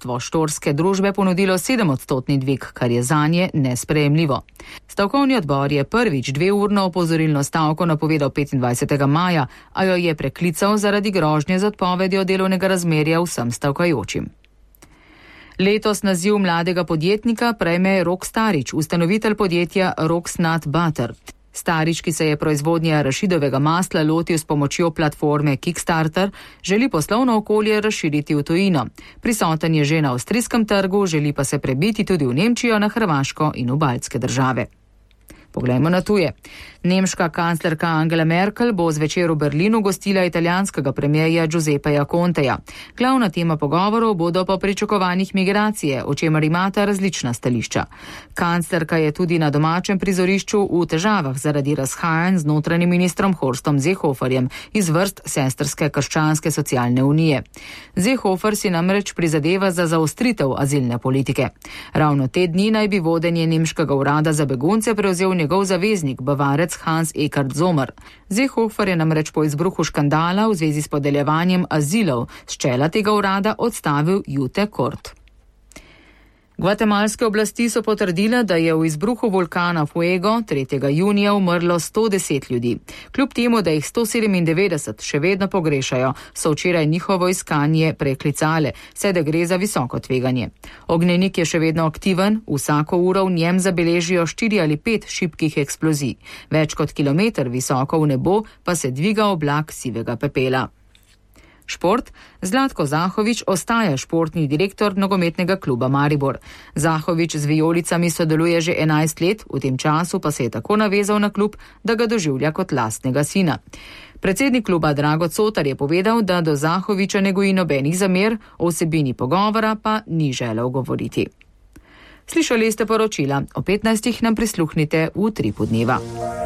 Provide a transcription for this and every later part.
vodstvo štorske družbe ponudilo 7-odstotni dvig, kar je zanje nesprejemljivo. Stavkovni odbor je prvič 2-urno opozorilno stavko napovedal 25. maja, a jo je preklical zaradi grožnje z odpovedjo delovnega razmerja vsem stavkajočim. Letos naziv mladega podjetnika prejme Rok Starič, ustanovitelj podjetja Rok's Nut Butter. Starič, ki se je proizvodnje arašidovega masla lotil s pomočjo platforme Kickstarter, želi poslovno okolje razširiti v tujino. Prisoten je že na avstrijskem trgu, želi pa se prebiti tudi v Nemčijo, na Hrvaško in v baltske države. Poglejmo na tuje. Nemška kanclerka Angela Merkel bo zvečer v Berlinu gostila italijanskega premierja Giuseppeja Conteja. Glavna tema pogovorov bodo po pričakovanjih migracije, o čemer imata različna stališča. Kanclerka je tudi na domačem prizorišču v težavah zaradi razhajanj z notranjim ministrom Horstom Seehoferjem iz vrst sestrske krščanske socialne unije. Seehofer si namreč prizadeva za zaostritev azilne politike. Ravno te dni naj bi vodenje nemškega urada za begunce prevzel njegov zaveznik, Bavarec Hans-Ekard Zomer. Seehofer je namreč po izbruhu škandala v zvezi s podeljevanjem azilov s čela tega urada odstavil Jute Kort. Gvatemalske oblasti so potrdile, da je v izbruhu vulkana Fuego 3. junija umrlo 110 ljudi. Kljub temu, da jih 197 še vedno pogrešajo, so včeraj njihovo iskanje preklicale, saj da gre za visoko tveganje. Ognjenik je še vedno aktiven, vsako uro v njem zabeležijo 4 ali 5 šibkih eksplozij. Več kot kilometer visoko v nebo pa se dviga oblak sivega pepela. Šport. Zlatko Zahovič ostaja športni direktor nogometnega kluba Maribor. Zahovič z vijolicami sodeluje že 11 let, v tem času pa se je tako navezal na klub, da ga doživlja kot lastnega sina. Predsednik kluba Drago Cotar je povedal, da do Zahoviča ne goji nobenih zamer, o vsebini pogovora pa ni želel govoriti. Slišali ste poročila, o 15. nam prisluhnite v Utripu dneva.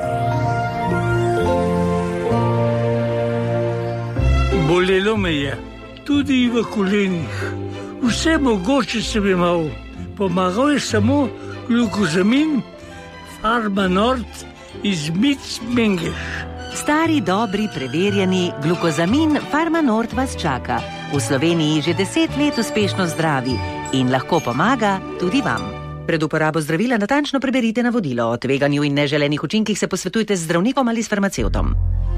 Bolelo me je, tudi v kolenih. Vse mogoče sem imel. Pomagal je samo glukozamin Pharma Nord iz Mengeš. Stari, dobri, preverjeni glukozamin Pharma Nord vas čaka. V Sloveniji že 10 let uspešno zdravi in lahko pomaga tudi vam. Pred uporabo zdravila natančno preberite navodilo. O tveganju in neželenih učinkih se posvetujte z zdravnikom ali s farmacevtom.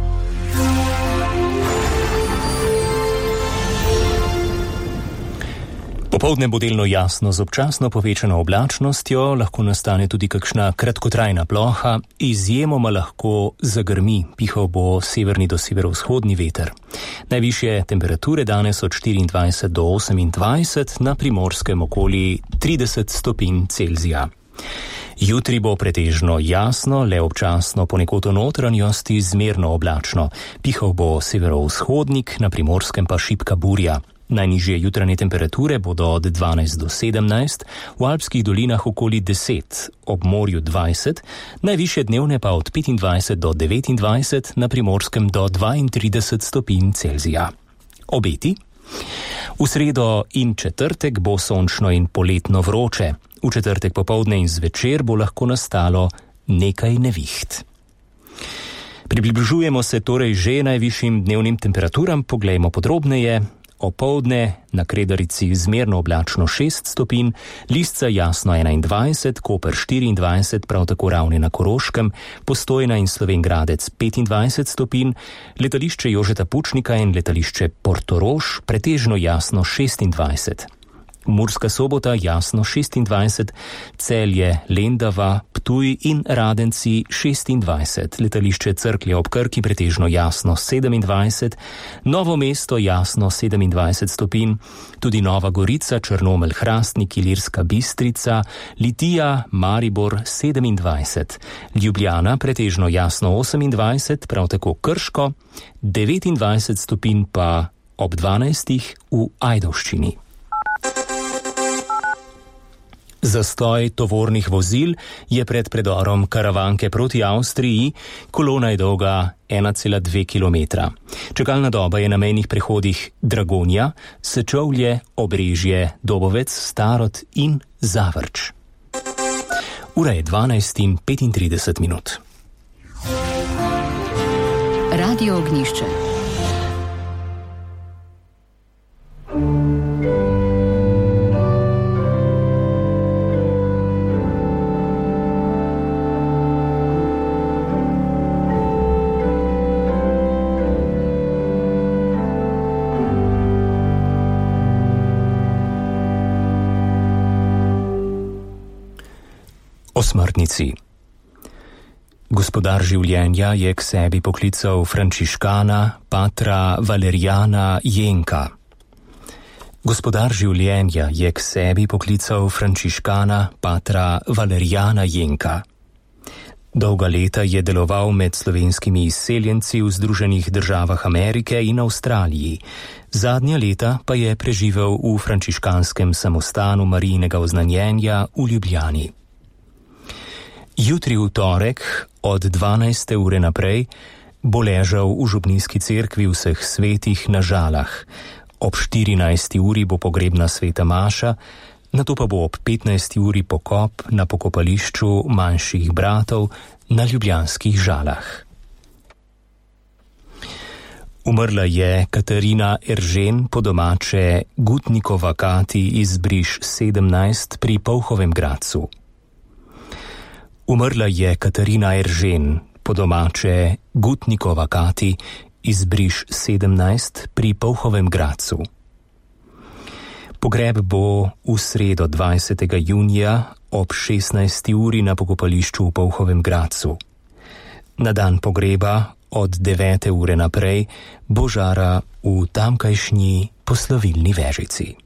Popoldne bo delno jasno z občasno povečano oblačnostjo, lahko nastane tudi kakšna kratkotrajna ploha, izjemoma lahko zagrmi, pihal bo severni do severovzhodni veter. Najvišje temperature danes od 24 do 28, na Primorskem okoli 30 stopinj Celzija. Jutri bo pretežno jasno, le občasno ponekod v notranjosti zmerno oblačno. Pihal bo severovzhodnik, na Primorskem pa šibka burja. Najnižje jutranje temperature bodo od 12 do 17, v alpskih dolinah okoli 10, ob morju 20, najvišje dnevne pa od 25 do 29, na Primorskem do 32 stopinj Celzija. Obeti? V sredo in četrtek bo sončno in poletno vroče. V četrtek popoldne in zvečer bo lahko nastalo nekaj neviht. Približujemo se torej že najvišjim dnevnim temperaturam, poglejmo podrobneje. Opoldne na Kredarici zmerno oblačno 6 stopinj, Lisca jasno 21, Koper 24, prav tako Ravne na Koroškem, Postojna in Slovenj Gradec 25 stopinj, letališče Jožeta Pučnika in letališče Portorož pretežno jasno 26. Murska Sobota jasno 26, Celje, Lendava, Ptuj in Radenci 26, letališče Cerklje ob Krki pretežno jasno 27, Novo mesto jasno 27 stopinj, tudi Nova Gorica, Črnomelj, Hrastnik, Ilirska Bistrica, Litija, Maribor 27, Ljubljana pretežno jasno 28, prav tako Krško, 29 stopinj pa ob 12 v Ajdovščini. Zastoj tovornih vozil je pred predorom Karavanke proti Avstriji, kolona je dolga 1,2 km. Čakalna doba je na mejnih prehodih Dragonja, Sečovlje, Obrežje, Dobovec, Starod in Zavrč. Ura je 12:35. Radio Ognjišče. O smrtnici. Gospodar življenja je k sebi poklical frančiškana patra Valerijana Jenka. Gospodar življenja je k sebi poklical frančiškana patra Valerijana Jenka. Dolga leta je deloval med slovenskimi izseljenci v Združenih državah Amerike in Avstraliji. Zadnja leta pa je preživel v frančiškanskem samostanu Marijinega oznanjenja v Ljubljani. Jutri v torek od 12. ure naprej bo ležal v župnijski cerkvi vseh svetih na Žalah. Ob 14. uri bo pogrebna sveta maša, nato pa bo ob 15. uri pokop na pokopališču manjših bratov na ljubljanskih Žalah. Umrla je Katarina Eržen, po domače Gutnikova Kati iz Briš 17 pri Polhovem Gradcu. Umrla je Katarina Eržen, po domače Gutnikova Kati iz Briš 17 pri Polhovem Gradcu. Pogreb bo v sredo 20. junija ob 16. uri na pokopališču v Polhovem Gradcu. Na dan pogreba od 9. ure naprej bo žara v tamkajšnji poslovilni vežici.